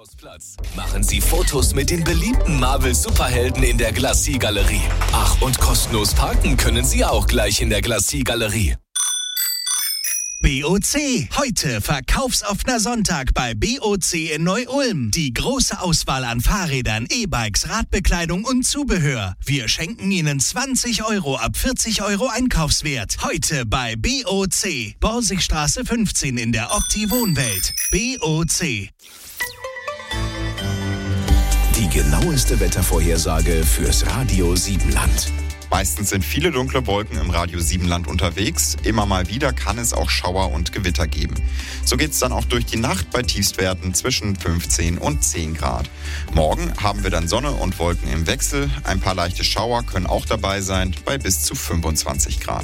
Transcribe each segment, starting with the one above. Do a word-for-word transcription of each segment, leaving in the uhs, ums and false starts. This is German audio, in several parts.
Rathausplatz. Machen Sie Fotos mit den beliebten Marvel-Superhelden in der Glacis-Galerie. Ach, und kostenlos parken können Sie auch gleich in der Glacis-Galerie. B O C. Heute verkaufsoffener Sonntag bei B O C in Neu-Ulm. Die große Auswahl an Fahrrädern, E-Bikes, Radbekleidung und Zubehör. Wir schenken Ihnen zwanzig Euro ab vierzig Euro Einkaufswert. Heute bei B O C. Borsigstraße fünfzehn in der Opti Wohnwelt. B O C. Die genaueste Wettervorhersage fürs Radio Siebenland. Meistens sind viele dunkle Wolken im Radio Siebenland unterwegs. Immer mal wieder kann es auch Schauer und Gewitter geben. So geht es dann auch durch die Nacht bei Tiefstwerten zwischen fünfzehn und zehn Grad. Morgen haben wir dann Sonne und Wolken im Wechsel. Ein paar leichte Schauer können auch dabei sein bei bis zu fünfundzwanzig Grad.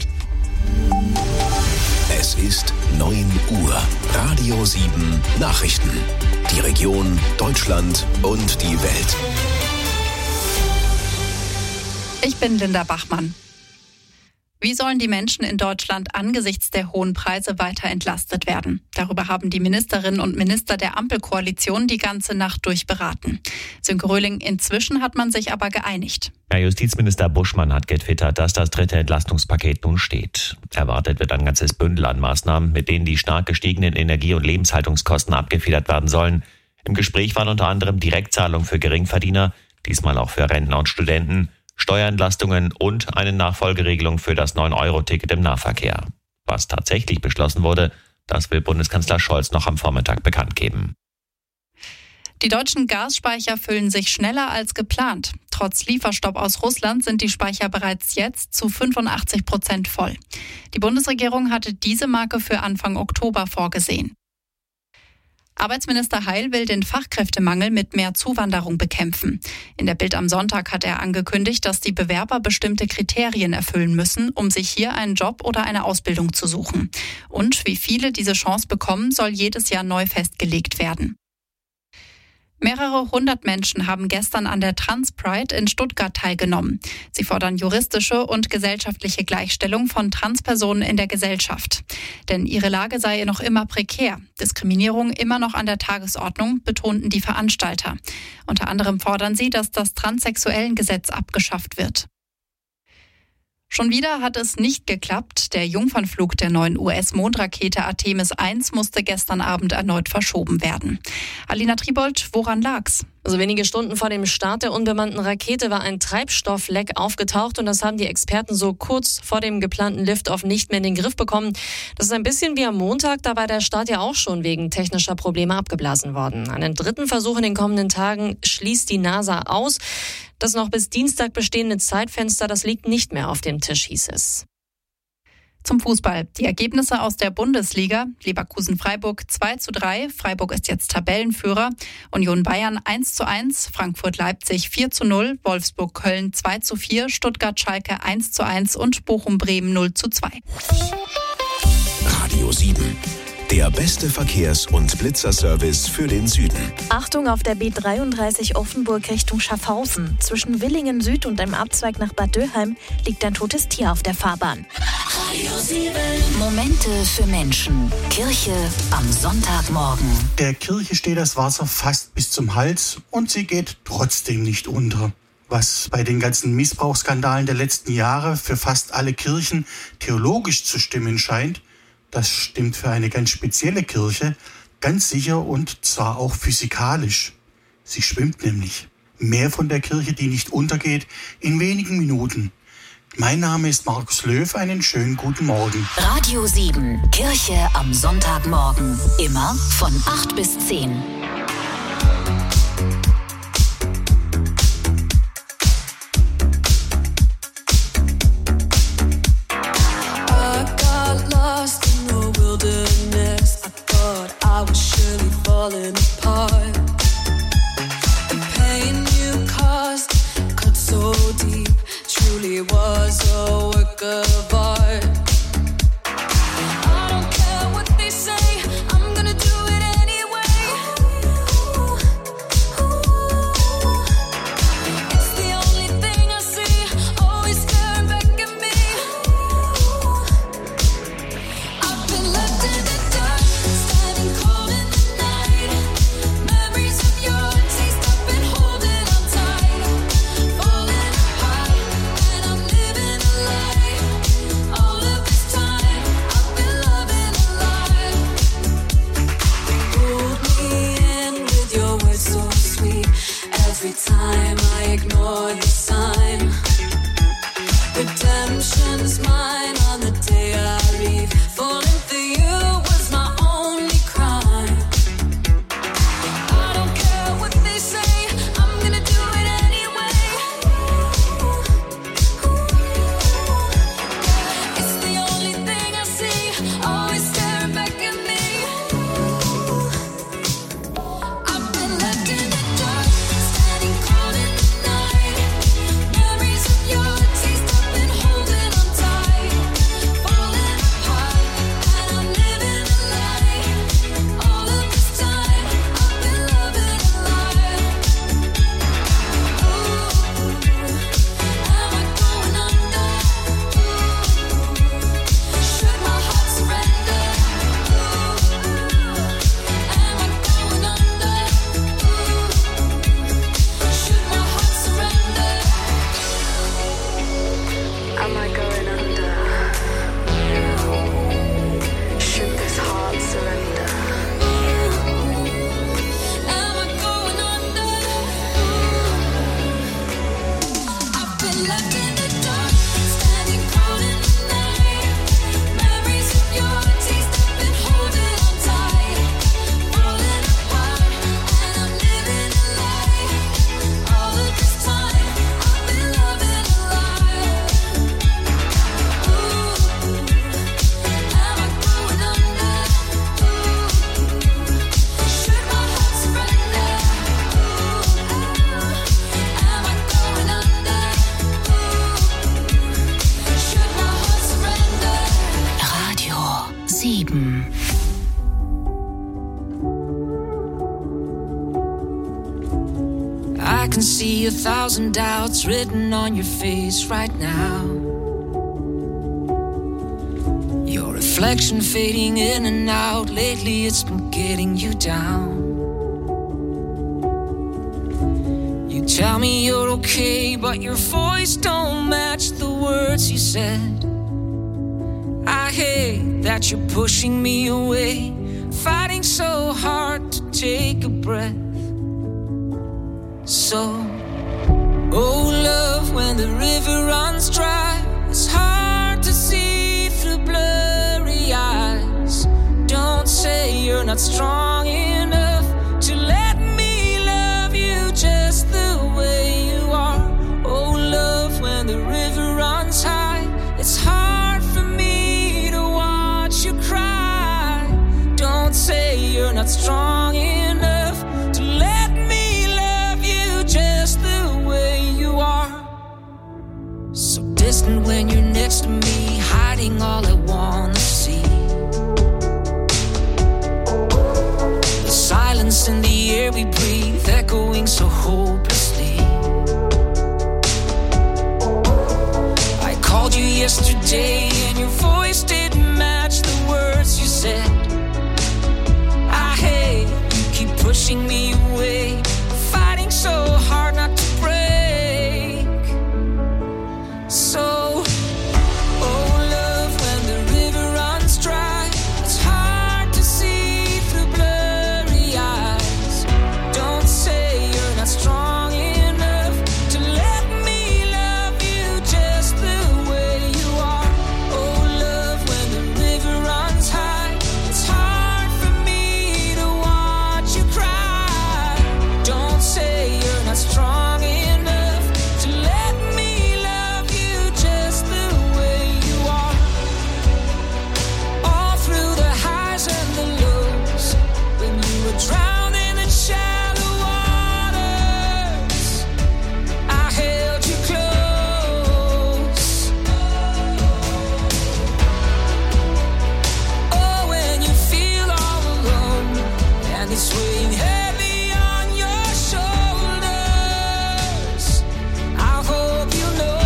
Es ist neun Uhr. Radio sieben Nachrichten. Die Region, Deutschland und die Welt. Ich bin Linda Bachmann. Wie sollen die Menschen in Deutschland angesichts der hohen Preise weiter entlastet werden? Darüber haben die Ministerinnen und Minister der Ampelkoalition die ganze Nacht durch beraten. Sönke Röhling, inzwischen hat man sich aber geeinigt. Ja, Justizminister Buschmann hat getwittert, dass das dritte Entlastungspaket nun steht. Erwartet wird ein ganzes Bündel an Maßnahmen, mit denen die stark gestiegenen Energie- und Lebenshaltungskosten abgefedert werden sollen. Im Gespräch waren unter anderem Direktzahlungen für Geringverdiener, diesmal auch für Rentner und Studenten, Steuerentlastungen und eine Nachfolgeregelung für das neun Euro Ticket im Nahverkehr. Was tatsächlich beschlossen wurde, das will Bundeskanzler Scholz noch am Vormittag bekannt geben. Die deutschen Gasspeicher füllen sich schneller als geplant. Trotz Lieferstopp aus Russland sind die Speicher bereits jetzt zu fünfundachtzig Prozent voll. Die Bundesregierung hatte diese Marke für Anfang Oktober vorgesehen. Arbeitsminister Heil will den Fachkräftemangel mit mehr Zuwanderung bekämpfen. In der Bild am Sonntag hat er angekündigt, dass die Bewerber bestimmte Kriterien erfüllen müssen, um sich hier einen Job oder eine Ausbildung zu suchen. Und wie viele diese Chance bekommen, soll jedes Jahr neu festgelegt werden. Mehrere hundert Menschen haben gestern an der Trans-Pride in Stuttgart teilgenommen. Sie fordern juristische und gesellschaftliche Gleichstellung von Transpersonen in der Gesellschaft. Denn ihre Lage sei noch immer prekär. Diskriminierung immer noch an der Tagesordnung, betonten die Veranstalter. Unter anderem fordern sie, dass das Transsexuellengesetz abgeschafft wird. Schon wieder hat es nicht geklappt. Der Jungfernflug der neuen U S-Mondrakete Artemis eins musste gestern Abend erneut verschoben werden. Alina Tribold, woran lag's? Also wenige Stunden vor dem Start der unbemannten Rakete war ein Treibstoffleck aufgetaucht und das haben die Experten so kurz vor dem geplanten Liftoff nicht mehr in den Griff bekommen. Das ist ein bisschen wie am Montag, da war der Start ja auch schon wegen technischer Probleme abgeblasen worden. Einen dritten Versuch in den kommenden Tagen schließt die NASA aus. Das noch bis Dienstag bestehende Zeitfenster, das liegt nicht mehr auf dem Tisch, hieß es. Zum Fußball. Die Ergebnisse aus der Bundesliga. Leverkusen-Freiburg zwei zu drei. Freiburg ist jetzt Tabellenführer. Union Bayern eins zu eins. Frankfurt-Leipzig vier zu null. Wolfsburg-Köln zwei zu vier. Stuttgart-Schalke eins zu eins und Bochum-Bremen null zu zwei. Radio sieben. Der beste Verkehrs- und Blitzerservice für den Süden. Achtung auf der B dreiunddreißig Offenburg Richtung Schaffhausen. Zwischen Willingen Süd und einem Abzweig nach Bad Dürheim liegt ein totes Tier auf der Fahrbahn. Radio sieben. Momente für Menschen. Kirche am Sonntagmorgen. Der Kirche steht das Wasser fast bis zum Hals und sie geht trotzdem nicht unter. Was bei den ganzen Missbrauchsskandalen der letzten Jahre für fast alle Kirchen theologisch zu stimmen scheint, das stimmt für eine ganz spezielle Kirche ganz sicher und zwar auch physikalisch. Sie schwimmt nämlich. Mehr von der Kirche, die nicht untergeht, in wenigen Minuten. Mein Name ist Markus Löw, einen schönen guten Morgen. Radio sieben, Kirche am Sonntagmorgen. Immer von acht bis zehn. I was surely falling apart. The pain you caused cut so deep, truly was a work of art. I don't care what they say, I'm gonna do it anyway. Ooh, ooh. It's the only thing I see, always staring back at me. Ooh. I've been left in the dark, standing cold in the night. Memories of your for the sign. Redemption's mine on the day I leave. Falling for you was my only crime. I don't care what they say, I'm gonna do it anyway. It's the only thing I see, always staring back at me. I've been left in the dark, standing cold in the night. Memories of your taste, I've been holding on tight. Falling apart, and I'm living a lie. All of this time, I've been loving a lie. Ooh, am I going under? Should my heart surrender? Am I going under? Should my heart surrender? Am I going under? Should this heart surrender? Am I going under? I've been left in the dark, standing cold in the night. Memories of your taste, I've been holding on tight. Falling apart, and I'm living a lie. All of this time, I've been loving a lie. Ooh, am I going under? Should my heart surrender? Am I going under? Should my heart surrender? Radio sieben. I can see a thousand doubts written on your face right now. Your reflection fading in and out. Lately it's been getting you down. You tell me you're okay, but your voice don't match the words you said. I hate that you're pushing me away, fighting so hard to take a breath. So, oh love, when the river runs dry, it's hard to see through blurry eyes. Don't say you're not strong enough to let me love you just the way you are. Oh love, when the river runs high, it's hard for me to watch you cry. Don't say you're not strong enough to let me love you just the way you are. So distant when you're next to me, hiding all I wanna see. The silence in the air we breathe, echoing so hopelessly. I called you yesterday and your voice didn't match the words you said. I hate you keep pushing me away, fighting so hard not to break. So, oh love, when the river runs dry, it's hard to see through blurry eyes. Don't say you're not strong enough to let me love you just the way you are. Oh love, when the river runs high, it's hard for me to watch you cry. Don't say you're not strong enough to let me love you just the way you are. All through the highs and the lows, when you were drowning in the shallow waters, I held you close. Oh, when you feel all alone and it's weighing heavy on your shoulders, I hope you know.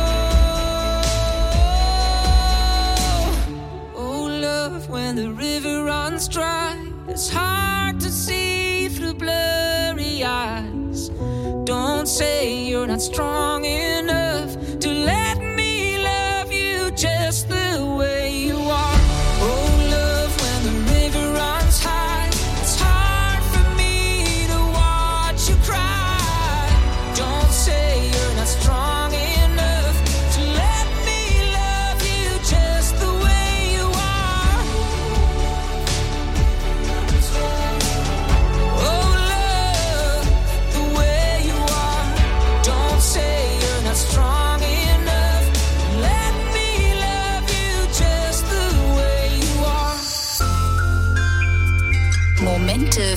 Oh love, when the river runs dry, it's hard to see through blurry eyes. Don't say you're not strong enough to let me love you just the way you are. Oh love, when the river runs high, it's hard for me to watch you cry. Don't say you're not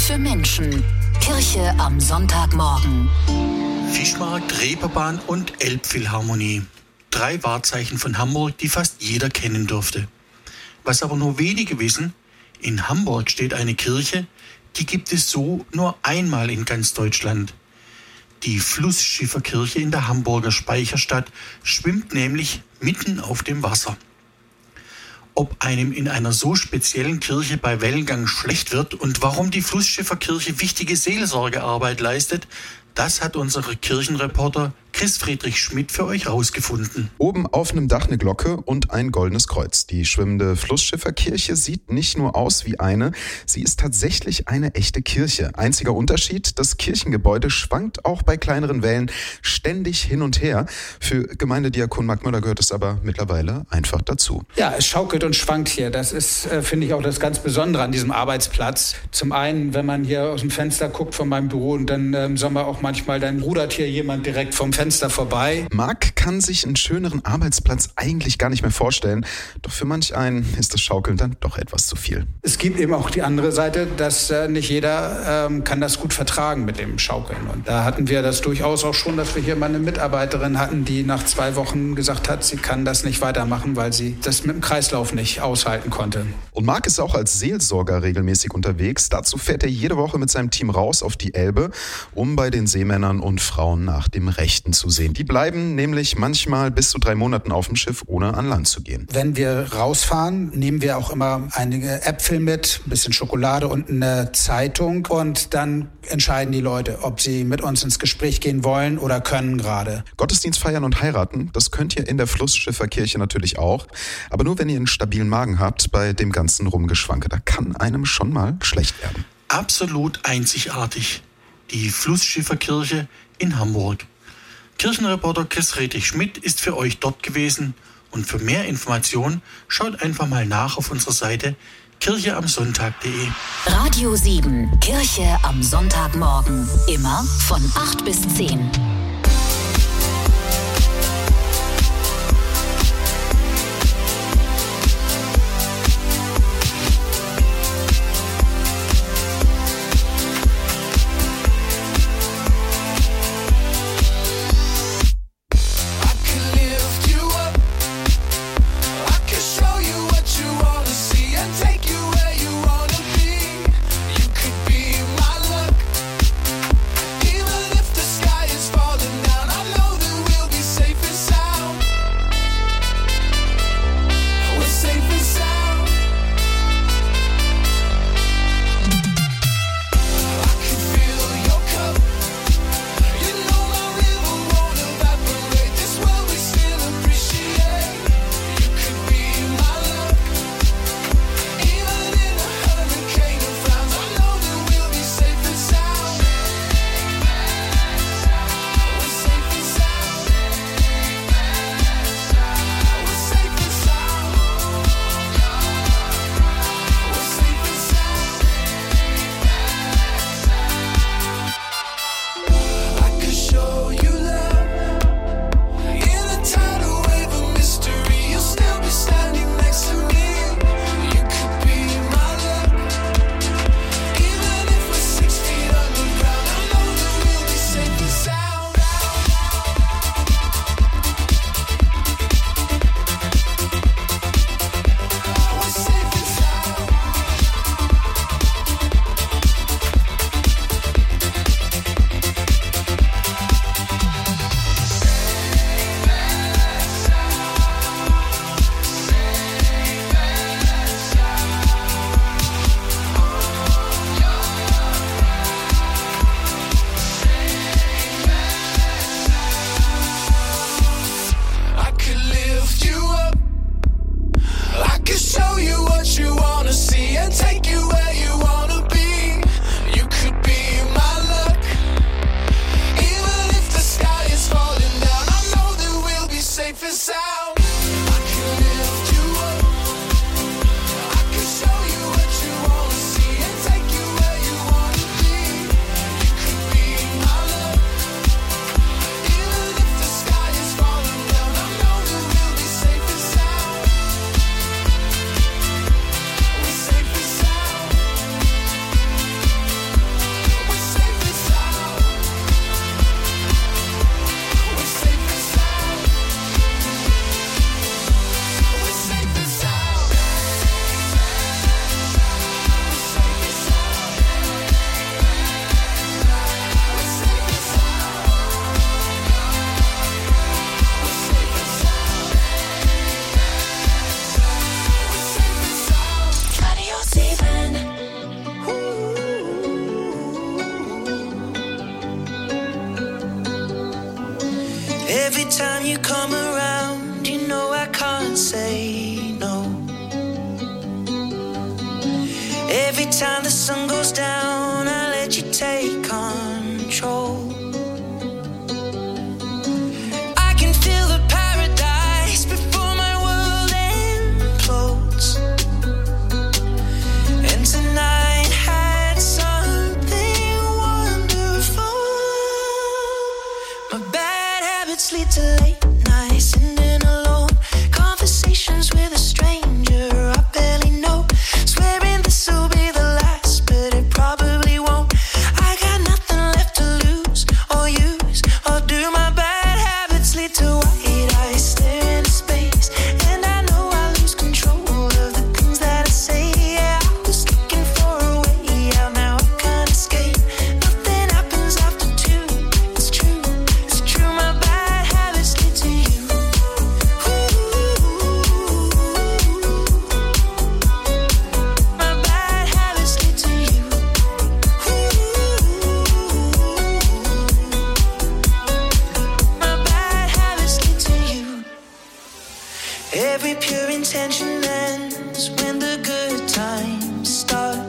für Menschen. Kirche am Sonntagmorgen. Fischmarkt, Reeperbahn und Elbphilharmonie. Drei Wahrzeichen von Hamburg, die fast jeder kennen dürfte. Was aber nur wenige wissen, in Hamburg steht eine Kirche, die gibt es so nur einmal in ganz Deutschland. Die Flussschifferkirche in der Hamburger Speicherstadt schwimmt nämlich mitten auf dem Wasser. Ob einem in einer so speziellen Kirche bei Wellengang schlecht wird und warum die Flussschifferkirche wichtige Seelsorgearbeit leistet, das hat unsere Kirchenreporter Chris Friedrich Schmidt für euch rausgefunden. Oben auf einem Dach eine Glocke und ein goldenes Kreuz. Die schwimmende Flussschifferkirche sieht nicht nur aus wie eine, sie ist tatsächlich eine echte Kirche. Einziger Unterschied, das Kirchengebäude schwankt auch bei kleineren Wellen ständig hin und her. Für Gemeindediakon Marc Müller gehört es aber mittlerweile einfach dazu. Ja, es schaukelt und schwankt hier. Das ist, äh, finde ich, auch das ganz Besondere an diesem Arbeitsplatz. Zum einen, wenn man hier aus dem Fenster guckt von meinem Büro und dann äh, im Sommer auch manchmal, dann rudert hier jemand direkt vom Fenster vorbei. Marc kann sich einen schöneren Arbeitsplatz eigentlich gar nicht mehr vorstellen. Doch für manch einen ist das Schaukeln dann doch etwas zu viel. Es gibt eben auch die andere Seite, dass äh, nicht jeder ähm, kann das gut vertragen mit dem Schaukeln. Und da hatten wir das durchaus auch schon, dass wir hier mal eine Mitarbeiterin hatten, die nach zwei Wochen gesagt hat, sie kann das nicht weitermachen, weil sie das mit dem Kreislauf nicht aushalten konnte. Und Marc ist auch als Seelsorger regelmäßig unterwegs. Dazu fährt er jede Woche mit seinem Team raus auf die Elbe, um bei den Seemännern und Frauen nach dem Rechten zu sehen. Die bleiben nämlich manchmal bis zu drei Monaten auf dem Schiff, ohne an Land zu gehen. Wenn wir rausfahren, nehmen wir auch immer einige Äpfel mit, ein bisschen Schokolade und eine Zeitung. Und dann entscheiden die Leute, ob sie mit uns ins Gespräch gehen wollen oder können gerade. Gottesdienst feiern und heiraten, das könnt ihr in der Flussschifferkirche natürlich auch. Aber nur wenn ihr einen stabilen Magen habt bei dem ganzen Rumgeschwanke. Da kann einem schon mal schlecht werden. Absolut einzigartig. Die Flussschifferkirche in Hamburg. Kirchenreporter Chris Friedrich Schmidt ist für euch dort gewesen. Und für mehr Informationen schaut einfach mal nach auf unserer Seite kirche am sonntag punkt de. Radio sieben, Kirche am Sonntagmorgen. Immer von acht bis zehn. Even if the sky is falling. Every time you come around, you know I can't say no. Every time the sun goes down, I let you take control. I can feel the paradise before my world implodes. And tonight had something wonderful. My bad habits lead to late nights, sitting alone, conversations with a stranger I barely know, swearing this will be the last, but it probably won't. I got nothing left to lose or use or do. My bad habits lead to white eyes staring into space, and I know I lose control of the things that I say. Yeah, I was looking for a way out, now I can't escape. Nothing happens after two. It's true, it's true. My bad habits lead to you. My bad habits lead to you. My bad habits lead to you. Every pure intention ends when the good times start.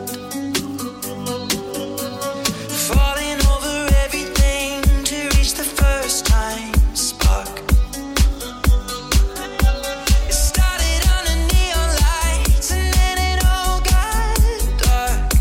Falling over everything to reach the first time spark. It started under neon lights and then it all got dark.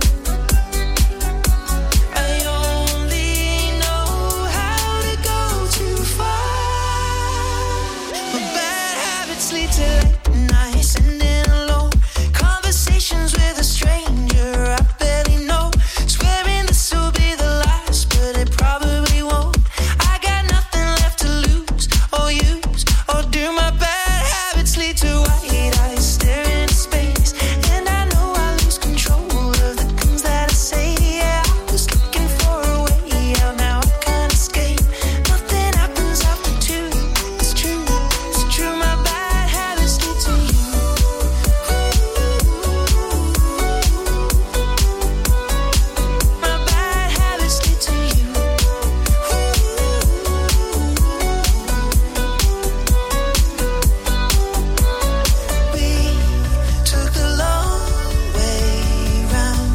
I only know how to go too far. My bad habits lead to late nights, sitting alone, conversations with a stranger I barely know, swearing this will be the last, but it probably won't. I got nothing left to lose or use or do. My bad habits lead to white eyes staring into space, and I know I lose control of the things that I say. Yeah, I was looking for a way out, now I can't escape. Nothing happens after two. It's true, it's true. My bad habits lead to you. My bad habits lead to you. We took the long way round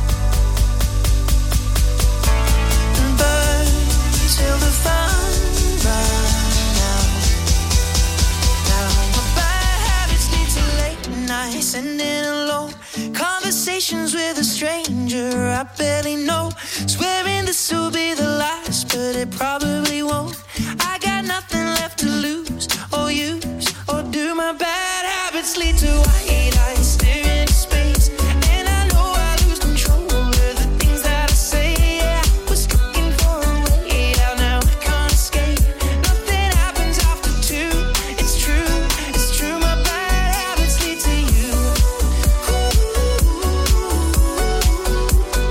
and burned till the fun ran out. Now my bad habits lead to late nights, sitting alone, conversations with a stranger I barely know, swearing this will be the last, but it probably won't. I got nothing left to lose or use or do. My bad habits lead to white eyes staring into space, and I know I lose control of the things that I say. Yeah, I was looking for a way out, now I can't escape. Nothing happens after two. It's true, it's true. My bad habits lead to you.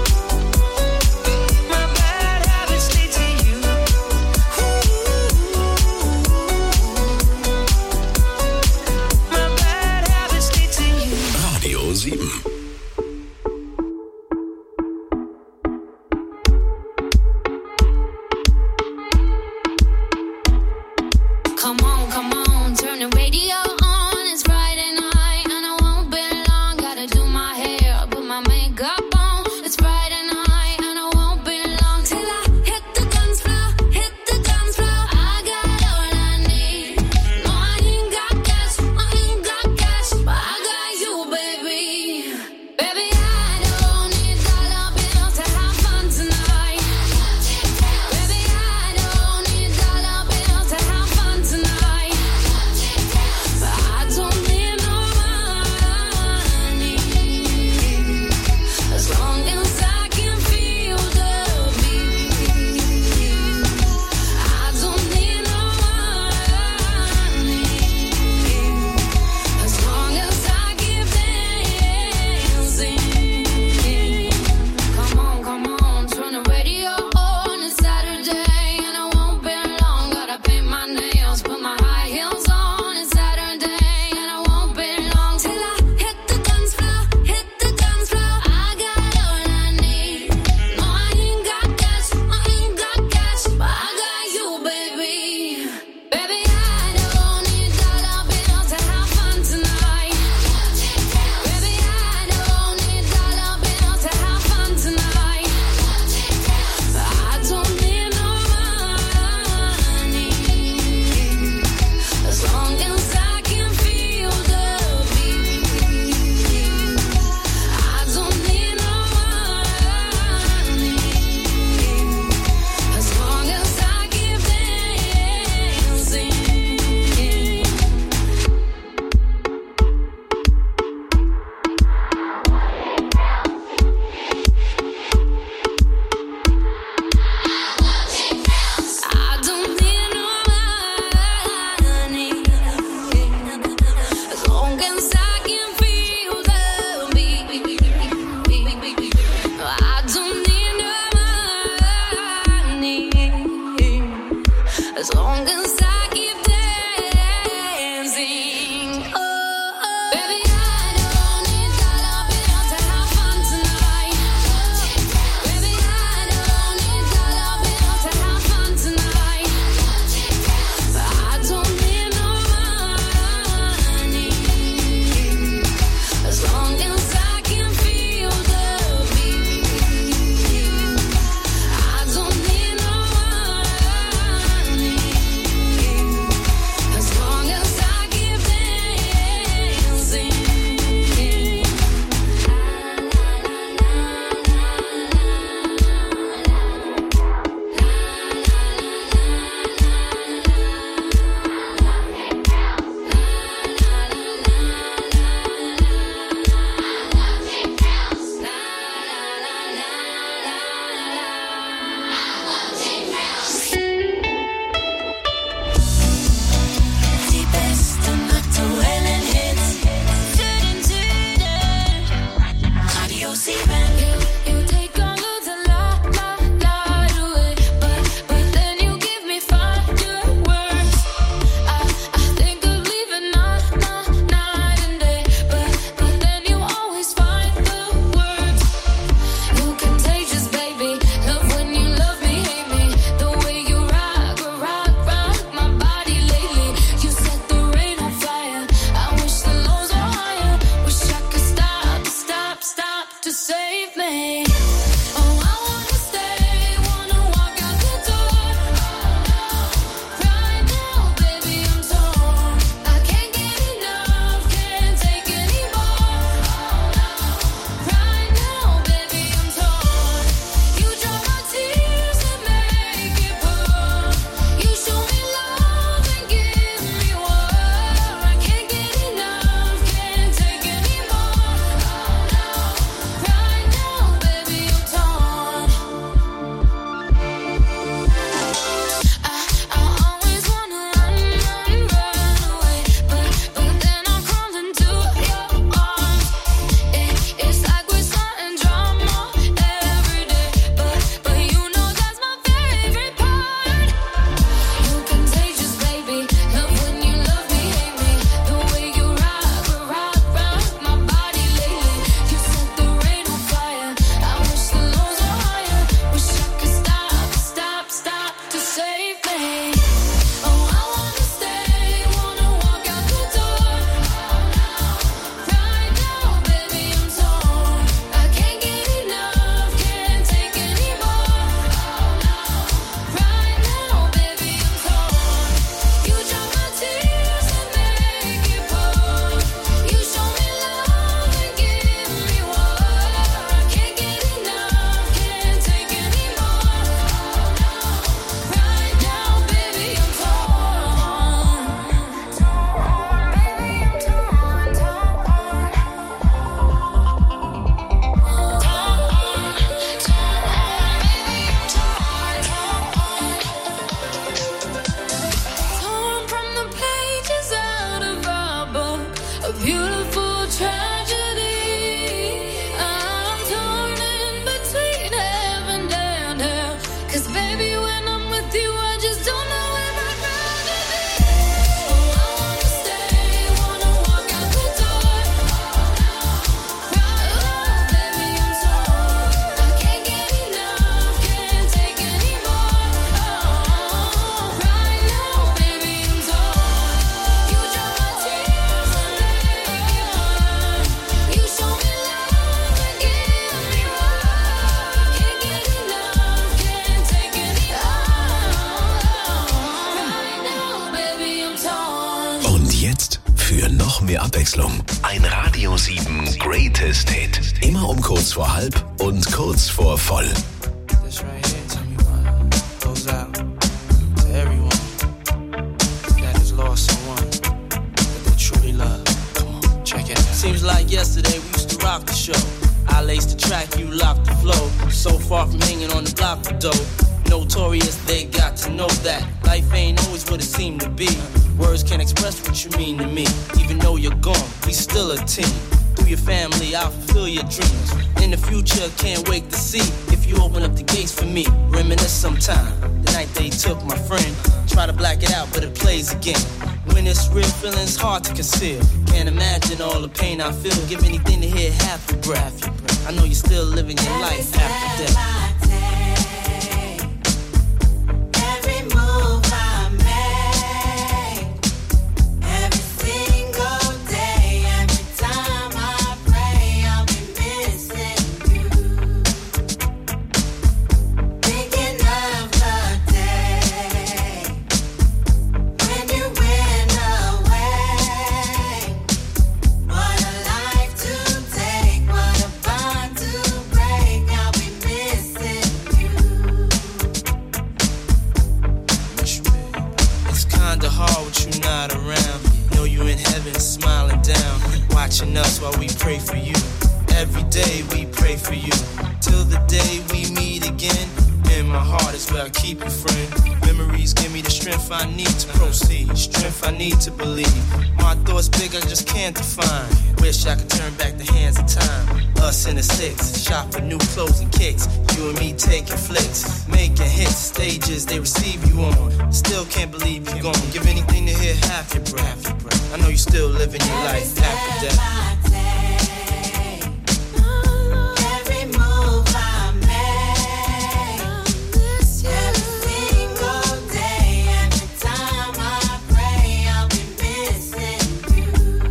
as long as I keep dancing. Oh, oh. Baby, I don't need dollar bills to have fun tonight. Baby, I don't need dollar bills to have fun tonight. I don't need no money as long as I can feel the beat. I don't need no money as long as I keep dancing. Die besten aktuellen Hits. Süden, Süden. Radio sieben. You take all of the light, light, light away, but but then you give me fireworks. I I think of leaving night, night, night and day, but but then you always find the words. You contagious, baby. Love when you love me, hate me. The way you rock, rock, rock my body lately. You set the rain on fire. I wish the lows were higher. Wish I could stop, stop, stop to save me. Oh, I wanna stay, wanna walk out the door. Right now, baby, I'm torn. I can't get enough, can't take anymore. Right now, baby, I'm torn. You dry my tears and make it pour. You show me love and give me war. I can't get enough, can't take anymore. Right now, baby, I'm torn. I I always wanna run, run, run away, but but then I'm crawling to your arms. It, it's like we're starting drama every day, but but you know that's my favorite part. You contagious, baby. Love when you love me, hate me. The way you rock, rock, rock my body lately. You set the rain on fire. I wish the lows were higher. Wish I could stop, stop, stop to save me. Oh, I wanna stay, wanna walk out the door. Right now, baby, I'm torn. I can't get enough, can't take anymore. Right now, baby, I'm torn. You dry my tears and make it pour. You show me love and give me war. I can't get enough, can't take anymore. Right now, baby, I'm torn. Baby, I'm torn, torn. Torn from the pages out of our book, a beautiful tragedy. I'm torn in between heaven and hell. 'Cause baby, when I'm with you, I just don't know if I'd rather be. Oh, I wanna stay, wanna walk out the door. Right now, baby, I'm torn. I can't get enough, can't take anymore. Right now, baby, I'm torn. You dry my tears and make it burn. You show me love and give me more. Can't get enough, can't take anymore. Right now, baby, I'm torn. Und jetzt für noch mehr Abwechslung. Ein Radio sieben Greatest Hit. Immer um kurz vor halb und kurz vor voll. This right here, tell me what goes out to everyone that has lost someone that they truly love. Come on, check it out. Seems like yesterday we used to rock the show. I laced the track, you locked the flow. So far from hanging on the block for dough. Notorious, they got to know that life ain't always what it seemed to be. Words can't express what you mean to me. Even though you're gone, we still a team. Through your family, I'll fulfill your dreams. In the future, can't wait to see if you open up the gates for me. Reminisce sometime, the night they took my friend. Try to black it out, but it plays again. When it's real, feeling's hard to conceal. Can't imagine all the pain I feel. Give anything to hear half your breath. I know you're still living your life after death. Every move I make, every single day, every time I pray, I'll be missing you. Thinking of the day when you went away. What a life to take, what a bond to break. I'll be missing you. It's kinda hard with you not around. Know you in heaven smiling down, watching us while we pray for you. Every day we pray for you, till the day we meet again. In my heart is where I keep you, friend. Memories give me the strength I need to proceed, strength I need to believe. My thoughts big, I just can't define. Wish I could turn back the hands of time. Us in the six, shop for new clothes and kicks. You and me taking flicks, making hits, stages they receive you on. Still can't believe you're gone. Give anything to hear half your breath. I know you still living your life after death. Every move I make, every single day, every time I pray, I'll be missing you.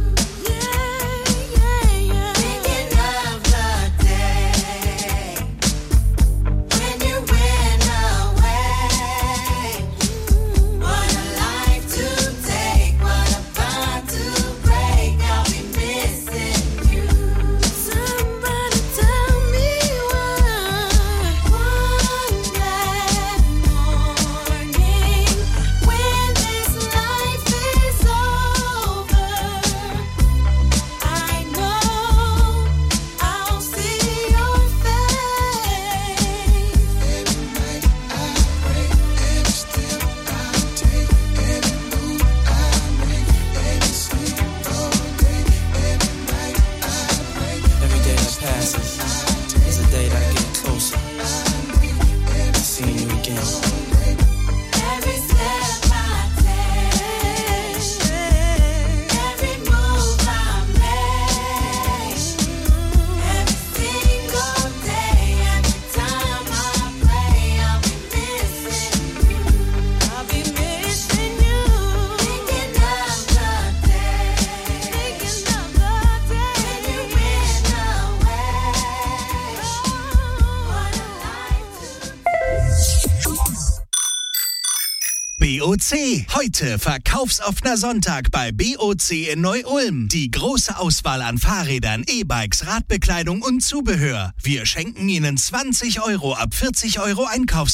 Thinking of the day when you went away. What a life to take, what a bond to break. I'll be missing you. Somebody tell me why. One that morning when this life is over, I know I'll see your face. Every night I pray, every step I take, every move I make, every single day, every night I pray. Every day that passes is a day that I get closer to seeing you again. Every step I take, every move I make, every single day, every time I pray, I'll be missing you. I'll be missing you. Thinking of the day, thinking of the day when you went away. What a life to B O C. Heute verkaufsoffener Sonntag bei B O C in Neu-Ulm. Die große Auswahl an Fahrrädern, E-Bikes, Radbekleidung und Zubehör. Wir schenken Ihnen zwanzig Euro ab vierzig Euro Einkaufs